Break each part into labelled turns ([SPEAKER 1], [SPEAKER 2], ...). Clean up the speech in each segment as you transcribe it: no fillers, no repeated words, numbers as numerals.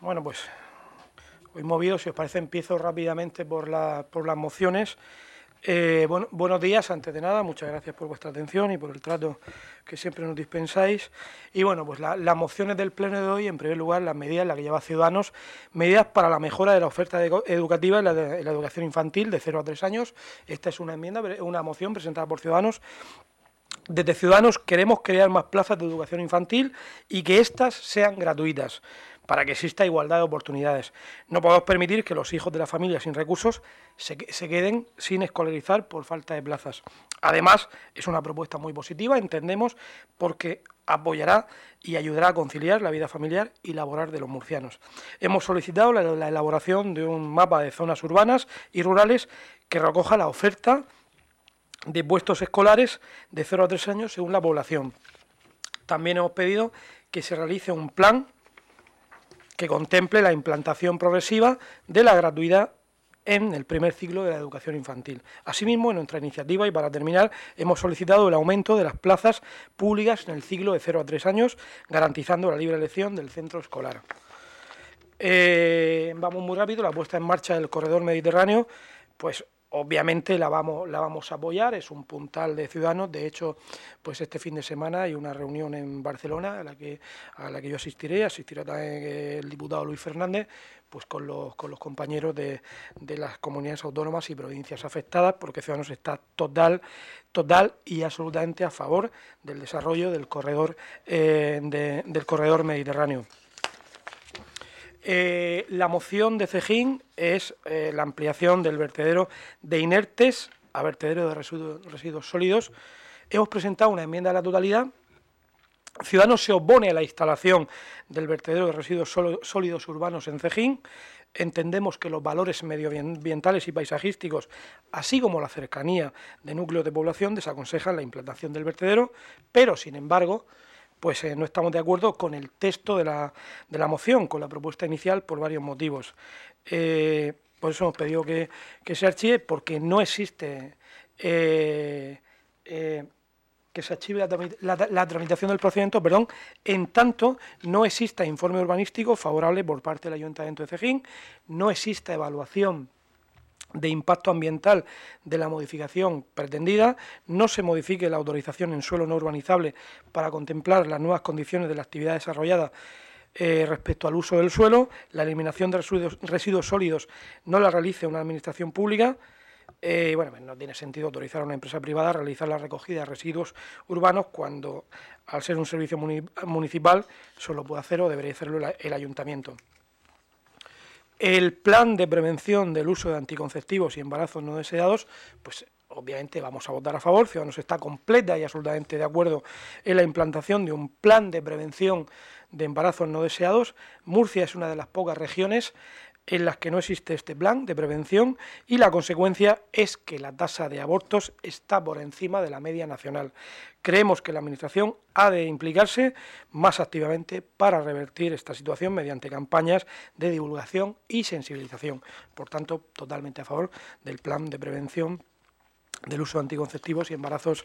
[SPEAKER 1] Bueno, pues hoy movido, si os parece, empiezo rápidamente por las mociones. Buenos días, antes de nada, muchas gracias por vuestra atención y por el trato que siempre nos dispensáis. Y bueno, pues las mociones del pleno de hoy, en primer lugar, las medidas, las que lleva Ciudadanos, medidas para la mejora de la oferta educativa en la educación infantil de 0 a 3 años. Esta es una moción presentada por Ciudadanos. Desde Ciudadanos queremos crear más plazas de educación infantil y que éstas sean gratuitas, para que exista igualdad de oportunidades. No podemos permitir que los hijos de las familias sin recursos se queden sin escolarizar por falta de plazas. Además, es una propuesta muy positiva, entendemos, porque apoyará y ayudará a conciliar la vida familiar y laboral de los murcianos. Hemos solicitado la elaboración de un mapa de zonas urbanas y rurales que recoja la oferta de puestos escolares de 0 a 3 años según la población. También hemos pedido que se realice un plan que contemple la implantación progresiva de la gratuidad en el primer ciclo de la educación infantil. Asimismo, en nuestra iniciativa, y para terminar, hemos solicitado el aumento de las plazas públicas en el ciclo de 0 a 3 años, garantizando la libre elección del centro escolar. Vamos muy rápido, la puesta en marcha del corredor mediterráneo, pues obviamente la vamos a apoyar, es un puntal de Ciudadanos. De hecho, pues este fin de semana hay una reunión en Barcelona a la que yo asistirá también el diputado Luis Fernández, pues con los compañeros de las comunidades autónomas y provincias afectadas, porque Ciudadanos está total y absolutamente a favor del desarrollo del corredor mediterráneo. La moción de Cejín es la ampliación del vertedero de inertes a vertedero de residuos sólidos. Hemos presentado una enmienda a la totalidad. Ciudadanos se opone a la instalación del vertedero de residuos sólidos urbanos en Cejín. Entendemos que los valores medioambientales y paisajísticos, así como la cercanía de núcleos de población, desaconsejan la implantación del vertedero, pero, sin embargo, pues no estamos de acuerdo con el texto de la moción, con la propuesta inicial, por varios motivos. Por eso hemos pedido que se archive, porque no existe que se archive la tramitación del procedimiento, en tanto no exista informe urbanístico favorable por parte del Ayuntamiento de Cejín, no exista evaluación de impacto ambiental de la modificación pretendida, no se modifique la autorización en suelo no urbanizable para contemplar las nuevas condiciones de la actividad desarrollada respecto al uso del suelo, la eliminación de residuos sólidos no la realice una administración pública. No tiene sentido autorizar a una empresa privada a realizar la recogida de residuos urbanos cuando, al ser un servicio municipal, solo puede hacerlo o debería hacerlo el ayuntamiento. El plan de prevención del uso de anticonceptivos y embarazos no deseados, pues obviamente vamos a votar a favor. Ciudadanos está completa y absolutamente de acuerdo en la implantación de un plan de prevención de embarazos no deseados. Murcia es una de las pocas regiones en las que no existe este plan de prevención y la consecuencia es que la tasa de abortos está por encima de la media nacional. Creemos que la Administración ha de implicarse más activamente para revertir esta situación mediante campañas de divulgación y sensibilización. Por tanto, totalmente a favor del plan de prevención del uso de anticonceptivos y embarazos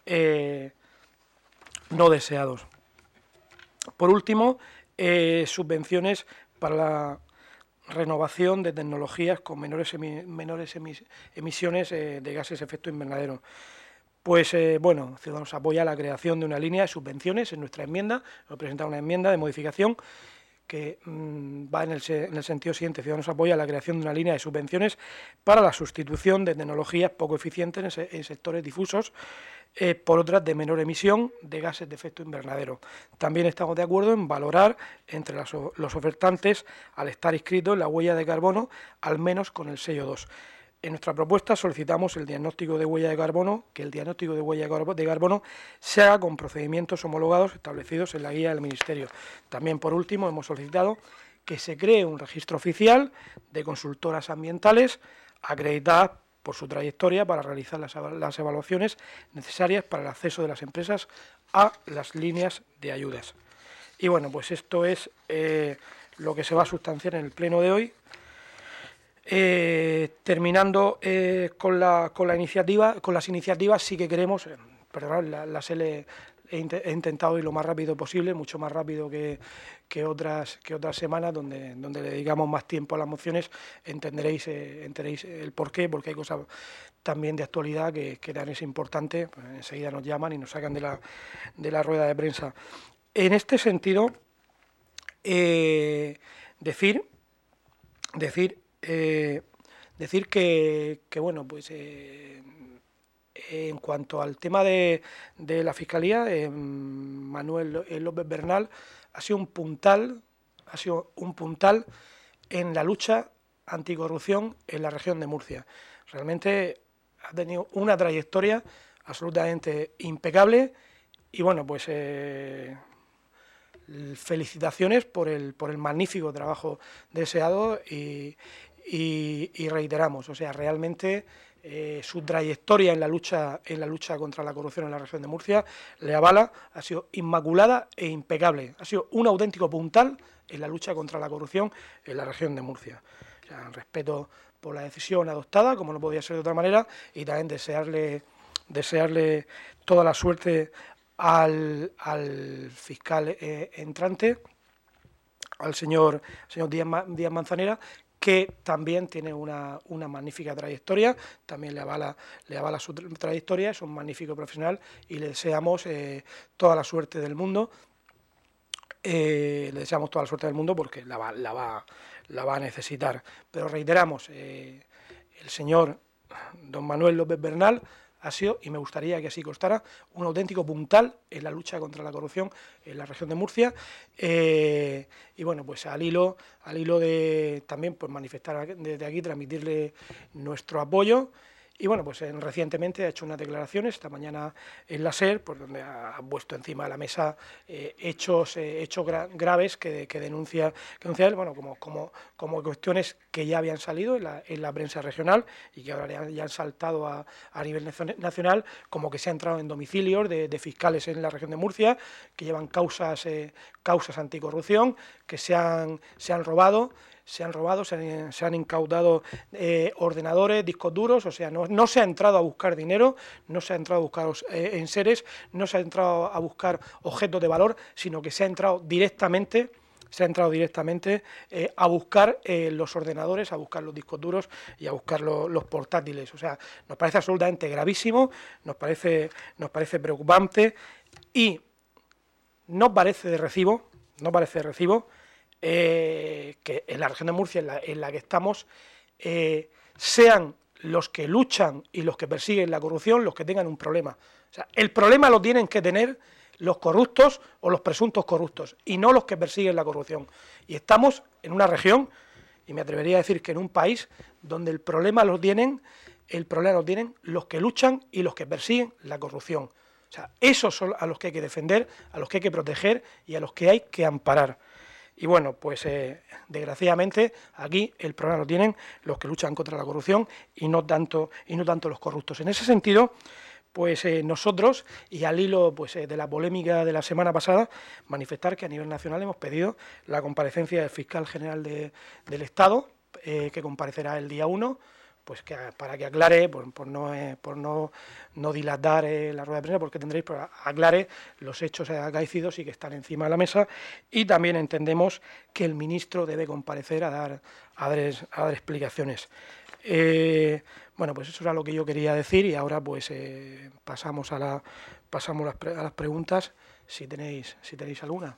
[SPEAKER 1] no deseados. Por último, subvenciones para la renovación de tecnologías con menores emisiones de gases de efecto invernadero. Pues Ciudadanos apoya la creación de una línea de subvenciones en nuestra enmienda. Hemos presentado una enmienda de modificación que va en el sentido siguiente. Ciudadanos apoya la creación de una línea de subvenciones para la sustitución de tecnologías poco eficientes en sectores difusos por otras de menor emisión de gases de efecto invernadero. También estamos de acuerdo en valorar entre los ofertantes, al estar inscritos en la huella de carbono, al menos con el sello 2. En nuestra propuesta solicitamos el diagnóstico de huella de carbono, que el diagnóstico de huella de carbono se haga con procedimientos homologados establecidos en la guía del Ministerio. También, por último, hemos solicitado que se cree un registro oficial de consultoras ambientales acreditadas por su trayectoria para realizar las evaluaciones necesarias para el acceso de las empresas a las líneas de ayudas. Y bueno, pues esto es lo que se va a sustanciar en el pleno de hoy. Terminando con la iniciativa, con las iniciativas, sí que queremos, he intentado ir lo más rápido posible, mucho más rápido que otras semanas donde le dedicamos más tiempo a las mociones. Entenderéis el porqué, porque hay cosas también de actualidad que dan es importante, pues enseguida nos llaman y nos sacan de la rueda de prensa. En este sentido, decir que bueno, pues en cuanto al tema de la Fiscalía, Manuel López Bernal ha sido un puntal en la lucha anticorrupción en la región de Murcia. Realmente ha tenido una trayectoria absolutamente impecable y bueno, pues felicitaciones por el magnífico trabajo deseado y reiteramos, o sea, realmente su trayectoria en la lucha contra la corrupción en la región de Murcia le avala, ha sido inmaculada e impecable, ha sido un auténtico puntal en la lucha contra la corrupción en la región de Murcia. O sea, respeto por la decisión adoptada, como no podía ser de otra manera, y también desearle toda la suerte al fiscal entrante, al señor Díaz Manzanera, que también tiene una magnífica trayectoria, también le avala su trayectoria, es un magnífico profesional y le deseamos toda la suerte del mundo. Le deseamos toda la suerte del mundo porque la va a necesitar. Pero reiteramos, el señor don Manuel López Bernal ha sido, y me gustaría que así constara, un auténtico puntal en la lucha contra la corrupción en la región de Murcia. Y bueno, pues al hilo de también pues manifestar desde aquí, transmitirle nuestro apoyo. Y bueno, pues recientemente ha hecho unas declaraciones, esta mañana en la SER, pues donde ha puesto encima de la mesa hechos graves que denuncia él, bueno, como cuestiones que ya habían salido en la prensa regional y que ahora ya han saltado a nivel nacional, como que se ha entrado en domicilios de fiscales en la región de Murcia, que llevan causas anticorrupción, que se han robado, se han incautado ordenadores, discos duros, o sea, no se ha entrado a buscar dinero, no se ha entrado a buscar enseres, no se ha entrado a buscar objetos de valor, sino que se ha entrado directamente a buscar los ordenadores, a buscar los discos duros y a buscar los portátiles. O sea, nos parece absolutamente gravísimo, nos parece preocupante y no parece de recibo que en la región de Murcia en la que estamos sean los que luchan y los que persiguen la corrupción los que tengan un problema. O sea, el problema lo tienen que tener los corruptos o los presuntos corruptos y no los que persiguen la corrupción. Y estamos en una región, y me atrevería a decir que en un país, donde el problema lo tienen los que luchan y los que persiguen la corrupción. O sea, esos son a los que hay que defender, a los que hay que proteger y a los que hay que amparar. Y bueno, pues desgraciadamente aquí el problema lo tienen los que luchan contra la corrupción y no tanto los corruptos. En ese sentido, pues nosotros, y al hilo pues, de la polémica de la semana pasada, manifestar que a nivel nacional hemos pedido la comparecencia del fiscal general del Estado, que comparecerá el día 1, pues para que aclare, por no dilatar la rueda de prensa, porque tendréis, pues, aclare los hechos acaecidos y que están encima de la mesa. Y también entendemos que el ministro debe comparecer a dar explicaciones. Bueno, pues eso era lo que yo quería decir y ahora pues pasamos a las preguntas, si tenéis alguna.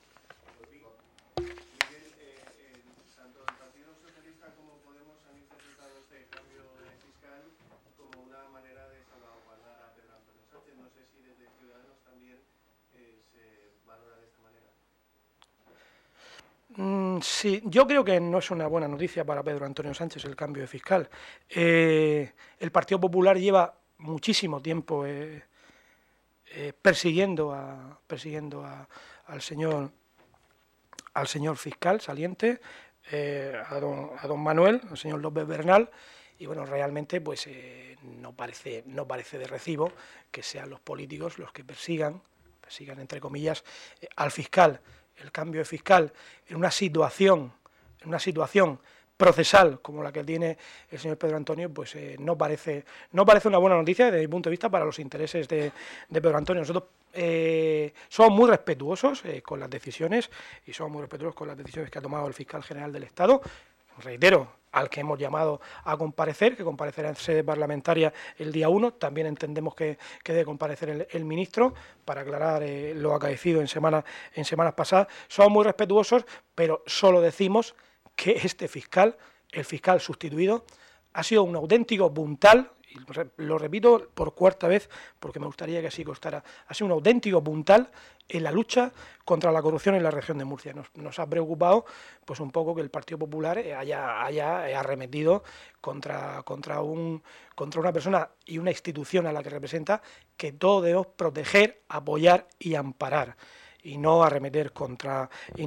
[SPEAKER 1] Sí, yo creo que no es una buena noticia para Pedro Antonio Sánchez el cambio de fiscal. El Partido Popular lleva muchísimo tiempo persiguiendo al señor fiscal saliente, a don Manuel, al señor López Bernal, y bueno, realmente pues no parece de recibo que sean los políticos los que persigan entre comillas al fiscal. El cambio de fiscal en una situación procesal como la que tiene el señor Pedro Antonio, pues no parece una buena noticia desde mi punto de vista para los intereses de Pedro Antonio. Nosotros somos muy respetuosos con las decisiones y somos muy respetuosos con las decisiones que ha tomado el fiscal general del Estado. Reitero, al que hemos llamado a comparecer, que comparecerá en sede parlamentaria el día 1, también entendemos que debe comparecer el ministro para aclarar lo acaecido en semanas pasadas. Somos muy respetuosos, pero solo decimos que este fiscal, el fiscal sustituido, ha sido un auténtico puntal, y lo repito por cuarta vez porque me gustaría que así constara, ha sido un auténtico puntal en la lucha contra la corrupción en la región de Murcia. Nos ha preocupado pues un poco que el Partido Popular haya arremetido contra una persona y una institución a la que representa, que todos debemos proteger, apoyar y amparar, y no arremeter contra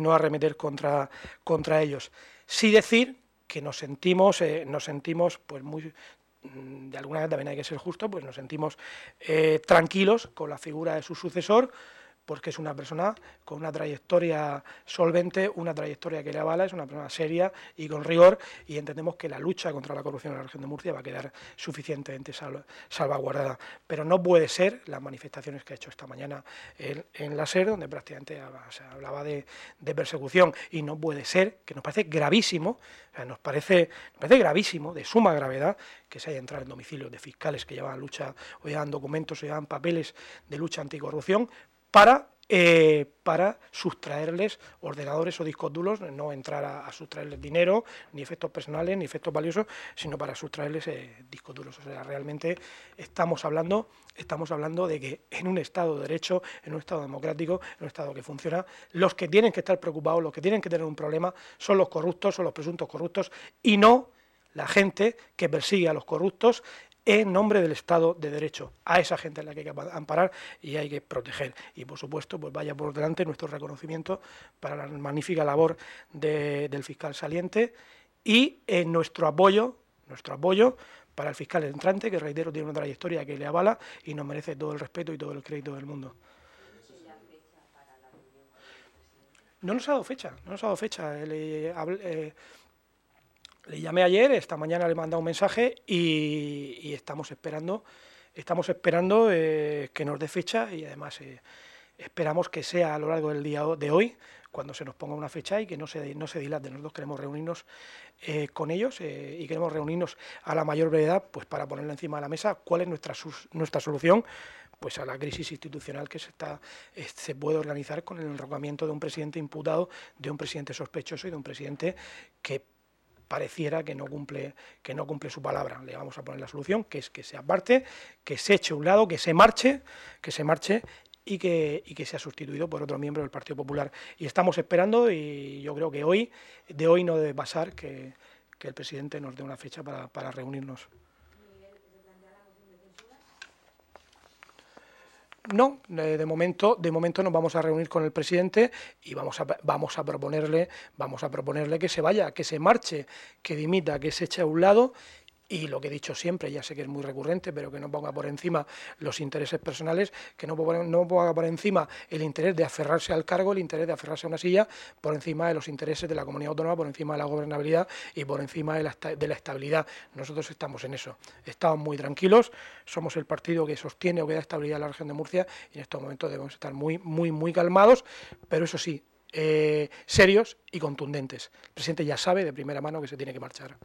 [SPEAKER 1] ellos. Sí decir que nos sentimos pues muy, de alguna manera también hay que ser justo, pues nos sentimos tranquilos con la figura de su sucesor, porque es una persona con una trayectoria solvente, una trayectoria que le avala, es una persona seria y con rigor, y entendemos que la lucha contra la corrupción en la región de Murcia va a quedar suficientemente salvaguardada. Pero no puede ser las manifestaciones que ha hecho esta mañana en la SER, donde prácticamente se hablaba de persecución, y no puede ser, que nos parece gravísimo, o sea, nos parece gravísimo, de suma gravedad, que se haya entrado en domicilios de fiscales que llevan lucha, o llevan documentos, o llevan papeles de lucha anticorrupción, para sustraerles ordenadores o discos duros, no entrar a sustraerles dinero, ni efectos personales, ni efectos valiosos, sino para sustraerles discos duros. O sea, realmente estamos hablando de que en un Estado de Derecho, en un Estado democrático, en un Estado que funciona, los que tienen que estar preocupados, los que tienen que tener un problema, son los corruptos, son los presuntos corruptos, y no la gente que persigue a los corruptos en nombre del Estado de Derecho. A esa gente es la que hay que amparar y hay que proteger. Y, por supuesto, pues vaya por delante nuestro reconocimiento para la magnífica labor del fiscal saliente y nuestro apoyo para el fiscal entrante, que, reitero, tiene una trayectoria que le avala y nos merece todo el respeto y todo el crédito del mundo. No nos ha dado fecha. Le llamé ayer, esta mañana le he mandado un mensaje y estamos esperando que nos dé fecha, y además esperamos que sea a lo largo del día de hoy cuando se nos ponga una fecha y que no se dilate. Nosotros queremos reunirnos con ellos y queremos reunirnos a la mayor brevedad, pues para ponerle encima de la mesa cuál es nuestra solución pues a la crisis institucional que se puede organizar con el enrocamiento de un presidente imputado, de un presidente sospechoso y de un presidente que pareciera que no cumple su palabra. Le vamos a poner la solución, que es que se aparte, que se eche a un lado, que se marche y que sea sustituido por otro miembro del Partido Popular. Y estamos esperando, y yo creo que de hoy no debe pasar que el presidente nos dé una fecha para reunirnos. No, de momento nos vamos a reunir con el presidente y vamos a proponerle que se vaya, que se marche, que dimita, que se eche a un lado. Y lo que he dicho siempre, ya sé que es muy recurrente, pero que no ponga por encima los intereses personales, que no ponga por encima el interés de aferrarse al cargo, el interés de aferrarse a una silla, por encima de los intereses de la comunidad autónoma, por encima de la gobernabilidad y por encima de la estabilidad. Nosotros estamos en eso, estamos muy tranquilos, somos el partido que sostiene o que da estabilidad a la región de Murcia, y en estos momentos debemos estar muy, muy, muy calmados, pero eso sí, serios y contundentes. El presidente ya sabe de primera mano que se tiene que marchar.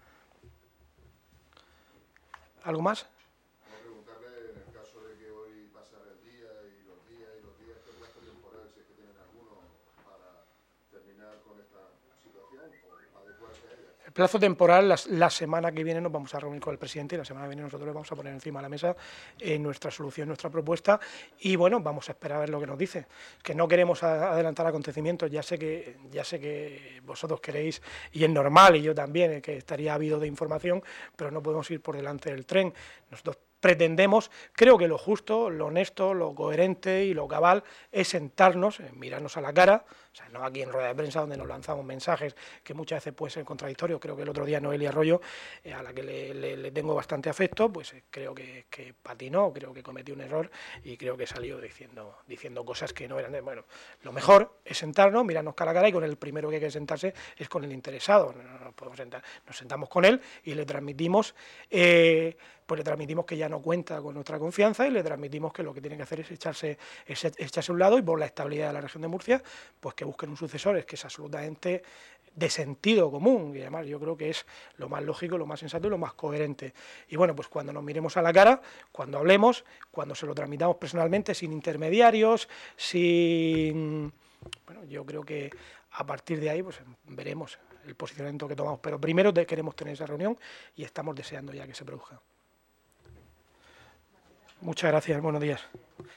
[SPEAKER 1] ¿Algo más?
[SPEAKER 2] Vamos a preguntarle, en el caso de que hoy pasara el día y los días, ¿qué plazo temporal, si es que tienen alguno, para terminar con esta situación o adecuarse a ella?
[SPEAKER 1] El plazo temporal, la semana que viene nos vamos a reunir con el presidente y la semana que viene nosotros le vamos a poner encima de la mesa nuestra solución, nuestra propuesta, y bueno, vamos a esperar a ver lo que nos dice. Que no queremos adelantar acontecimientos, ya sé que vosotros queréis, y es normal, y yo también, que estaría ávido de información, pero no podemos ir por delante del tren. Nosotros pretendemos, creo que lo justo, lo honesto, lo coherente y lo cabal es sentarnos, mirarnos a la cara, O sea, no aquí en rueda de prensa donde nos lanzamos mensajes que muchas veces pueden ser contradictorios. Creo que el otro día Noelia Arroyo, a la que le tengo bastante afecto, pues creo que patinó, creo que cometió un error y creo que salió diciendo cosas que no eran bueno, lo mejor es sentarnos, mirarnos cara a cara, y con el primero que hay que sentarse es con el interesado. No nos podemos sentar, nos sentamos con él y le transmitimos que ya no cuenta con nuestra confianza, y le transmitimos que lo que tiene que hacer es echarse a un lado, y por la estabilidad de la región de Murcia, pues que busquen un sucesor. Es que es absolutamente de sentido común, y además yo creo que es lo más lógico, lo más sensato y lo más coherente. Y bueno, pues cuando nos miremos a la cara, cuando hablemos, cuando se lo transmitamos personalmente, sin intermediarios, sin... Bueno, yo creo que a partir de ahí pues veremos el posicionamiento que tomamos, pero primero queremos tener esa reunión y estamos deseando ya que se produzca. Muchas gracias, buenos días.